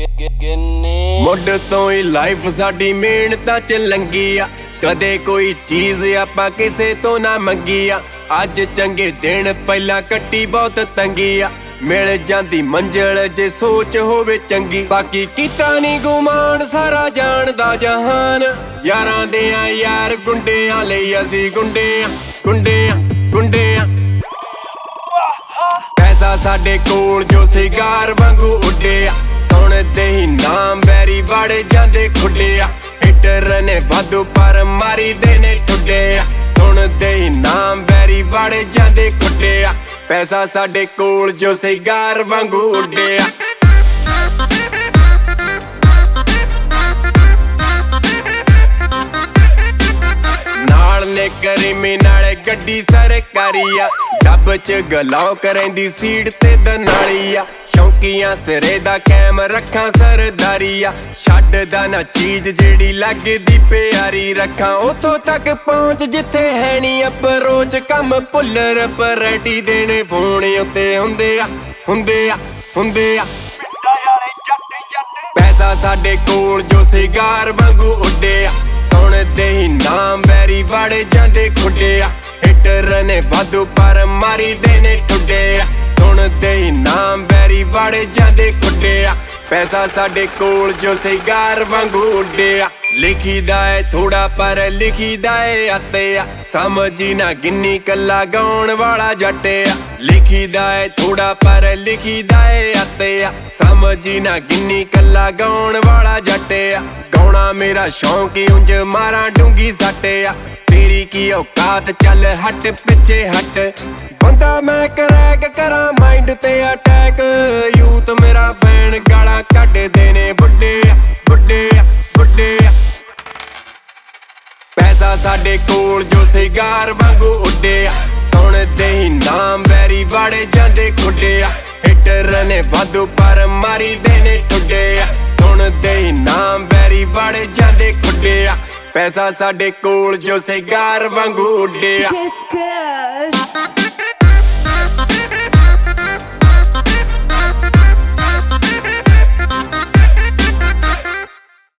ਮੁੱਢ ਤੋਂ ਹੀ ਲਾਈਫ ਸਾਡੀ ਮਿਹਨਤਾਂ ਚ ਲੰਗੀ ਆ, ਕਦੇ ਕੋਈ ਚੀਜ਼ ਆਪਾਂ ਕਿਸੇ ਤੋਂ ਨਾ ਮੰਗੀ ਆ। ਅੱਜ ਚੰਗੇ ਦਿਨ ਪਹਿਲਾਂ ਕੱਟੀ ਬਹੁਤ ਤੰਗੀ ਆ, ਮਿਲ ਜਾਂਦੀ ਮੰਜ਼ਿਲ ਜੇ ਸੋਚ ਹੋਵੇ ਚੰਗੀ। ਬਾਕੀ ਕੀਤਾ ਨਹੀਂ ਗੁਮਾਨ ਸਾਰਾ ਜਾਣਦਾ ਜਹਾਨ, ਯਾਰਾਂ ਦੇ ਆ ਯਾਰ ਗੁੰਡਿਆਂ ਲਈ ਅਸੀਂ ਗੁੰਡੇ ਆ, ਗੁੰਡੇ ਆ, ਗੁੰਡੇ ਆ। ਪੈਸਾ ਸਾਡੇ ਕੋਲ ਜੋ ਸਿਗਾਰ ਵਾਂਗੂ ਉੱਡਿਆ, ਸੁਣਦੇ ਹੀ ਨਾਮ ਵੈਰੀ ਵੜ ਜਾਂਦੇ ਖੁੱਡਿਆ। ਹਿੱਟਰ ਨੇ ਵਾਧੂ ਪਰ ਮਾਰੀ ਦੇ ਨੇ ਠੁੱਡਿਆ, ਸੁਣਦੇ ਹੀ ਨਾਮ ਵੈਰੀ ਵੜ ਜਾਂਦੇ ਖੁੱਡਿਆ। ਪੈਸਾ ਸਾਡੇ ਕੋਲ ਜੋ ਸਿਗਾਰ ਵਾਂਗੂ ਉੱਡਿਆ। ਨਾਲ ਨੇ ਕਰੀਮੀ ਨਾਲੇ ਗੱਡੀ ਸਰਕਾਰੀ ਆ, ਡੱਬ ਚ ਗਲਾਉ ਕਰੈਂਦੀ ਸੀਟ ਤੇ ਦਨਾਲੀ ਆ। ਸ਼ੌਂਕੀਆਂ ਸਿਰੇ ਦਾ ਕੈਮ ਰੱਖਾਂ ਸਰਦਾਰੀ ਆ, ਛੱਡਦਾ ਨਾ ਚੀਜ਼ ਜਿਹੜੀ ਲੱਗਦੀ ਪਿਆਰੀ। ਰੱਖਾਂ ਉਥੋਂ ਤੱਕ ਪਹੁੰਚ ਜਿੱਥੇ ਹੈ ਨੀ ਅਪਰੋਚ, ਕੰਮ ਭੁੱਲਰ ਪਰੈਟੀ ਦੇਣੇ ਫੋਨ ਉੱਤੇ ਹੁੰਦੇ ਆ, ਹੁੰਦੇ ਆ, ਹੁੰਦੇ ਆ। ਪੈਸਾ ਸਾਡੇ ਕੋਲ ਜੋ ਸਿਗਾਰ ਵਾਂਗੂ ਉੱਡਿਆ, ਸੁਣਦੇ ਹੀ ਨਾਮ ਵੈਰੀ ਵੜ ਜਾਂਦੇ ਖੁੱਡਿਆ। ਹਿੱਟਰ ਨੇ ਵਾਧੂ ਪਰ ਮਾਰੀ ਦੇ ਨੇ ਠੁੱਡਿਆ, ਸੁਣਦੇ ਹੀ ਨਾਮ ਵੈਰੀ ਵੜ ਜਾਂਦੇ ਖੁੱਡਿਆ। ਪੈਸਾ ਸਾਡੇ ਕੋਲ ਜੋ ਸਿਗਾਰ ਵਾਂਗੂ ਉੱਡਿਆ। ਲਿਖੀਦਾ ਏ ਥੋੜਾ ਪਰ ਲਿਖੀਦਾ ਏ ਆਤਿਆ, ਸਮਝੀ ਨਾ ਗਿੰਨੀ ਕੱਲਾ ਗਾਉਣ ਵਾਲਾ ਜੱਟ ਆ। ਲਿਖੀਦਾ ਏ ਥੋੜਾ ਪਰ ਲਿਖੀਦਾ ਏ ਆਤਿਆ, ਸਮਝੀ ਨਾ ਗਿੰਨੀ ਕੱਲਾ ਗਾਉਣ ਵਾਲਾ ਜੱਟ ਆ। ਗਾਉਣਾ ਮੇਰਾ ਸ਼ੌਂਕ ਉਂਝ ਮਾਰਾਂ ਡੂੰਗੀ ਸੱਟ ਆ, ਤੇਰੀ ਕੀ ਔਕਾਤ ਚੱਲ ਹਟ ਪਿੱਛੇ ਹਟ। ਬੰਦਾ ਮੈਂ ਕਰੈਕ ਕਰਾਂ ਮਾਈਂਡ ਤੇ ਅਟੈਕ, ਯੂਥ ਮੇਰਾ ਫੈਨ ਗਾਲਾਂ ਕੱਢਦੇ ਨੇ ਬੁੱਢੇ ਆ, ਬੁੱਢੇ ਆ, ਬੁੱਢੇ ਆ। ਪੈਸਾ ਸਾਡੇ ਕੋਲ ਜੋ ਸਿਗਾਰ ਵਾਂਗੂ ਉੱਡਿਆ, ਸੁਣਦੇ ਹੀ ਨਾਮ ਵੈਰੀ ਵੜ ਜਾਂਦੇ ਖੁੱਡਿਆ। ਹਿੱਟਰ ਨੇ ਵਾਧੂ ਪਰ ਮਾਰੀ ਦੇ ਨੇ ਠੁੱਡਿਆ, ਸੁਣਦੇ ਹੀ ਨਾਮ ਵੈਰੀ ਵੜ ਜਾਂਦੇ ਖੁੱਡਿਆ। ਪੈਸਾ ਸਾਡੇ ਕੋਲ ਜੋ ਸਿਗਾਰ ਵਾਂਗੂ ਉੱਡਿਆ।